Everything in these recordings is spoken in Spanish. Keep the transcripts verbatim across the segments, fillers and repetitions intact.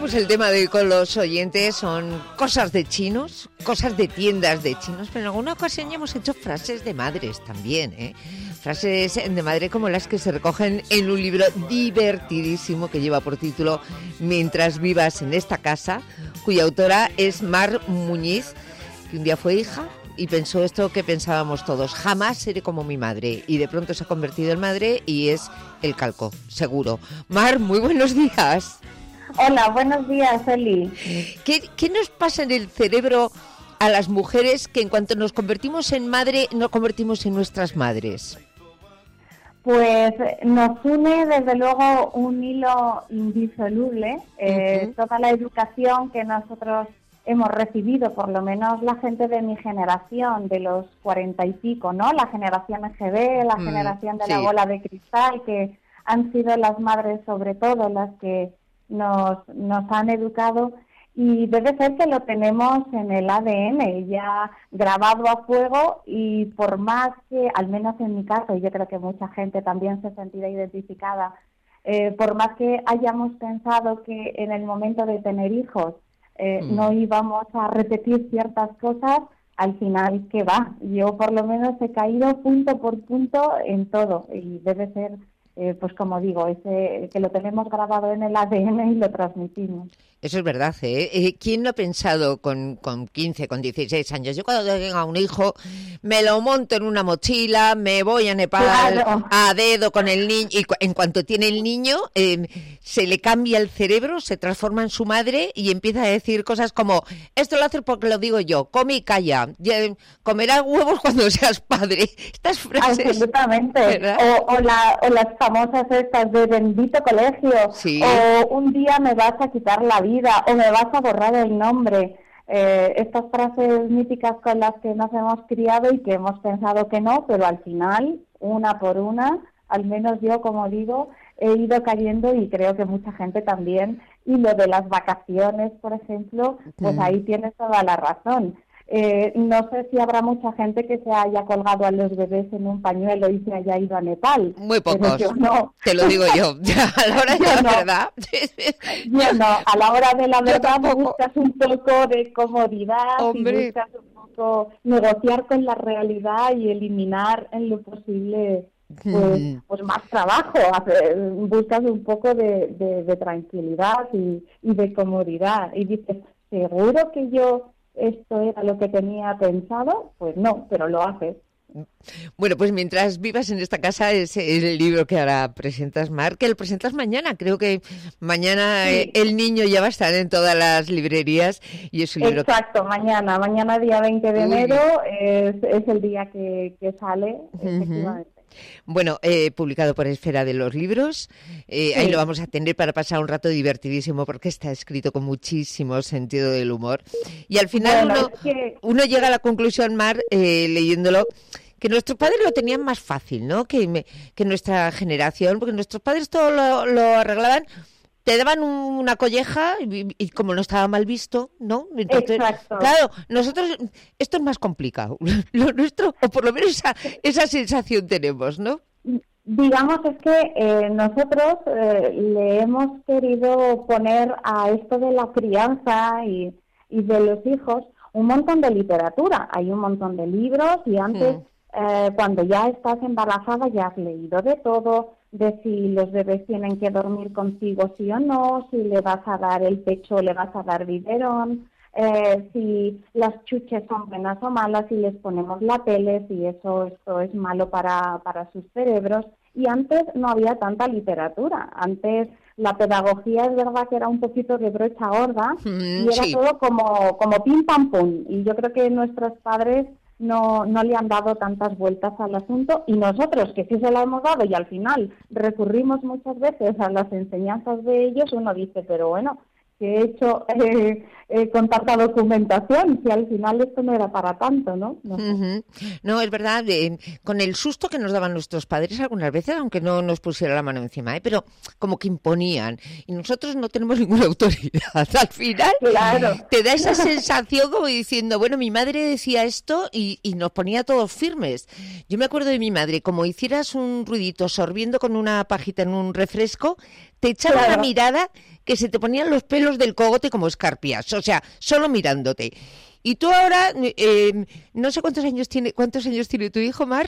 pues el tema de hoy con los oyentes son cosas de chinos, cosas de tiendas de chinos, pero en alguna ocasión ya hemos hecho frases de madres también, ¿eh? Frases de madre como las que se recogen en un libro divertidísimo que lleva por título Mientras vivas en esta casa, cuya autora es Mar Muñiz, que un día fue hija y pensó esto que pensábamos todos: jamás seré como mi madre, y de pronto se ha convertido en madre y es el calco, seguro. Mar, muy buenos días. Hola, buenos días, Eli. ¿Qué, ¿Qué nos pasa en el cerebro a las mujeres que en cuanto nos convertimos en madre, nos convertimos en nuestras madres? Pues nos une desde luego un hilo indisoluble, eh, uh-huh. toda la educación que nosotros hemos recibido, por lo menos la gente de mi generación, de los cuarenta y pico, ¿no? La generación E G B, la mm, generación de sí. la bola de cristal, que han sido las madres sobre todo las que nos, nos han educado, y debe ser que lo tenemos en el A D N ya grabado a fuego, y por más que, al menos en mi caso, y yo creo que mucha gente también se sentirá identificada, eh, por más que hayamos pensado que en el momento de tener hijos eh, mm. no íbamos a repetir ciertas cosas, al final, ¿qué va? Yo por lo menos he caído punto por punto en todo, y debe ser, eh, pues como digo, ese que lo tenemos grabado en el A D N y lo transmitimos. Eso es verdad, ¿eh? eh ¿Quién no ha pensado con, con quince, con dieciséis años? Yo cuando tenga un hijo me lo monto en una mochila, me voy a Nepal claro. a dedo con el niño, y cu- en cuanto tiene el niño eh, se le cambia el cerebro, se transforma en su madre y empieza a decir cosas como: esto lo haces porque lo digo yo, come y calla, comerás huevos cuando seas padre. Estas frases. Absolutamente. O, o, la, o las famosas estas de bendito colegio, sí. o un día me vas a quitar la vida, o me vas a borrar el nombre. Eh, estas frases míticas con las que nos hemos criado y que hemos pensado que no, pero al final, una por una, al menos yo, como digo, he ido cayendo, y creo que mucha gente también. Y lo de las vacaciones, por ejemplo, pues mm. ahí tienes toda la razón. Eh, no sé si habrá mucha gente que se haya colgado a los bebés en un pañuelo y se haya ido a Nepal. Muy pocos, yo no. Te lo digo yo. A la hora de la no. verdad. Yo no, a la hora de la verdad buscas un poco de comodidad. Hombre. Y buscas un poco negociar con la realidad y eliminar en lo posible pues, mm. pues más trabajo. Hacer, buscas un poco de, de, de tranquilidad y, y de comodidad. Y dices, ¿seguro que yo esto era lo que tenía pensado? Pues no, pero lo haces. Bueno, pues Mientras vivas en esta casa es el libro que ahora presentas, Mar, que lo presentas mañana. Creo que mañana sí. el niño ya va a estar en todas las librerías, y es un libro. Exacto, que... mañana, mañana día veinte de enero es, es el día que, que sale, uh-huh. efectivamente. Bueno, eh, publicado por Esfera de los Libros, eh, sí. ahí lo vamos a tener para pasar un rato divertidísimo, porque está escrito con muchísimo sentido del humor. Y al final bueno, uno, es que... uno llega a la conclusión, Mar, eh, leyéndolo, que nuestros padres lo tenían más fácil, ¿no? Que, me, que nuestra generación, porque nuestros padres todo lo, lo arreglaban. Te daban una colleja y, y como no estaba mal visto, ¿no? Entonces, exacto. Claro, nosotros, esto es más complicado. Lo nuestro, o por lo menos esa, esa sensación tenemos, ¿no? Digamos es que eh, nosotros eh, le hemos querido poner a esto de la crianza y, y de los hijos un montón de literatura. Hay un montón de libros, y antes, mm. eh, cuando ya estás embarazada, ya has leído de todo, de si los bebés tienen que dormir contigo sí o no, si le vas a dar el pecho o le vas a dar biberón, eh, si las chuches son buenas o malas, si les ponemos la tele, si eso esto es malo para, para sus cerebros. Y antes no había tanta literatura. Antes la pedagogía es verdad que era un poquito de brocha gorda, mm, y era sí. todo como, como pim pam pum. Y yo creo que nuestros padres no no le han dado tantas vueltas al asunto, y nosotros que sí se la hemos dado y al final recurrimos muchas veces a las enseñanzas de ellos, uno dice, pero bueno, ¿qué he hecho eh, eh, con tanta documentación? Si al final esto no era para tanto, ¿no? No, uh-huh. no es verdad, eh, con el susto que nos daban nuestros padres algunas veces, aunque no nos pusiera la mano encima, ¿eh? Pero como que imponían, y nosotros no tenemos ninguna autoridad. Al final claro. te da esa sensación como diciendo, bueno, mi madre decía esto y, y nos ponía todos firmes. Yo me acuerdo de mi madre, como hicieras un ruidito sorbiendo con una pajita en un refresco, te echaba Claro. una mirada que se te ponían los pelos del cogote como escarpias, o sea, solo mirándote. Y tú ahora, eh, no sé cuántos años tiene, cuántos años tiene tu hijo, Mar.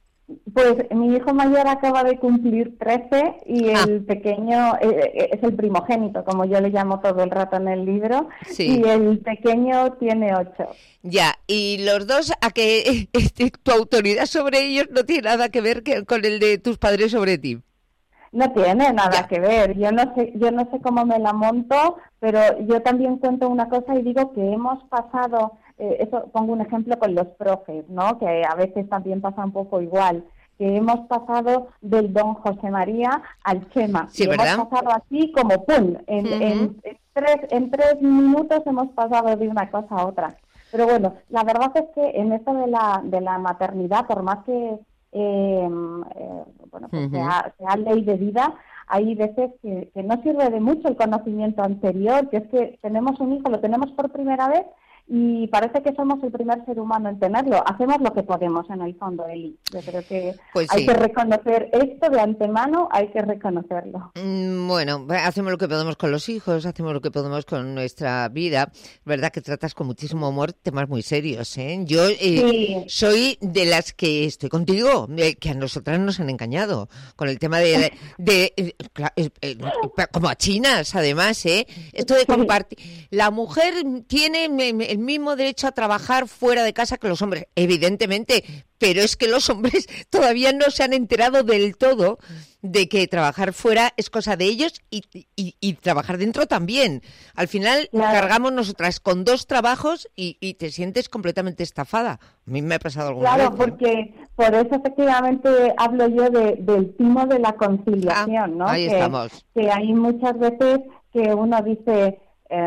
Pues mi hijo mayor acaba de cumplir trece y Ah. el pequeño eh, es el primogénito, como yo le llamo todo el rato en el libro, Sí. y el pequeño tiene ocho. Ya, y los dos, a que este, tu autoridad sobre ellos no tiene nada que ver que, con el de tus padres sobre ti. No tiene nada Ya. que ver. Yo no sé, yo no sé cómo me la monto, pero yo también cuento una cosa y digo que hemos pasado, eh, eso pongo un ejemplo con los profes, ¿no? Que a veces también pasa un poco igual, que hemos pasado del don José María al Chema. Sí, y ¿verdad? hemos pasado así como pum, en, Ujú. en, en tres, en tres minutos hemos pasado de una cosa a otra. Pero bueno, la verdad es que en esto de la, de la maternidad, por más que eh, eh, bueno, pues Ujú. sea, sea ley de vida, hay veces que, que no sirve de mucho el conocimiento anterior, que es que tenemos un hijo, lo tenemos por primera vez y parece que somos el primer ser humano en tenerlo. Hacemos lo que podemos en el fondo, Eli. Yo creo que Pues hay sí. que reconocer esto de antemano, hay que reconocerlo. Mm, Bueno, hacemos lo que podemos con los hijos, hacemos lo que podemos con nuestra vida. Es verdad que tratas con muchísimo humor temas muy serios, ¿eh? Yo eh, Sí. soy de las que estoy contigo, eh, que a nosotras nos han engañado con el tema de, de, eh, cla- eh, eh, como a chinas, además, ¿eh? Esto de Sí. compartir. La mujer tiene me- el mismo derecho a trabajar fuera de casa que los hombres, evidentemente, pero es que los hombres todavía no se han enterado del todo de que trabajar fuera es cosa de ellos y, y- y trabajar dentro también. Al final Claro. cargamos nosotras con dos trabajos y, y te sientes completamente estafada. A mí me ha pasado alguna Claro, vez, ¿eh? porque por eso efectivamente hablo yo de, del timo de la conciliación, Ah, ¿no? ahí que, estamos. que hay muchas veces que uno dice,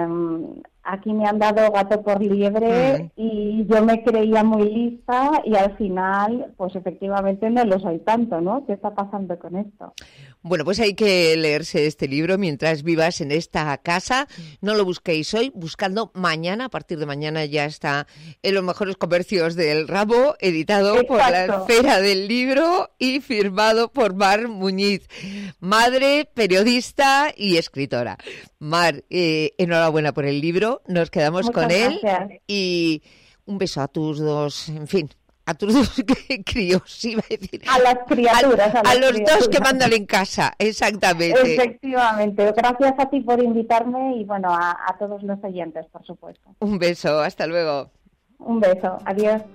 em, aquí me han dado gato por liebre Mm. y yo me creía muy lista y al final, pues efectivamente no lo soy tanto, ¿no? ¿Qué está pasando con esto? Bueno, pues hay que leerse este libro mientras vivas en esta casa. No lo busquéis hoy, buscando mañana. A partir de mañana ya está en los mejores comercios del ramo, editado por la Exacto. Esfera del Libro y firmado por Mar Muñiz, madre, periodista y escritora. Mar, eh, enhorabuena por el libro. Nos quedamos Muchas con él gracias. y un beso a tus dos, en fin, a tus dos críos, iba a decir. A las criaturas, a, A, las a los criaturas. dos que mandan en casa, exactamente. Efectivamente. Gracias a ti por invitarme y bueno, a, a todos los oyentes, por supuesto. Un beso, hasta luego. Un beso. Adiós.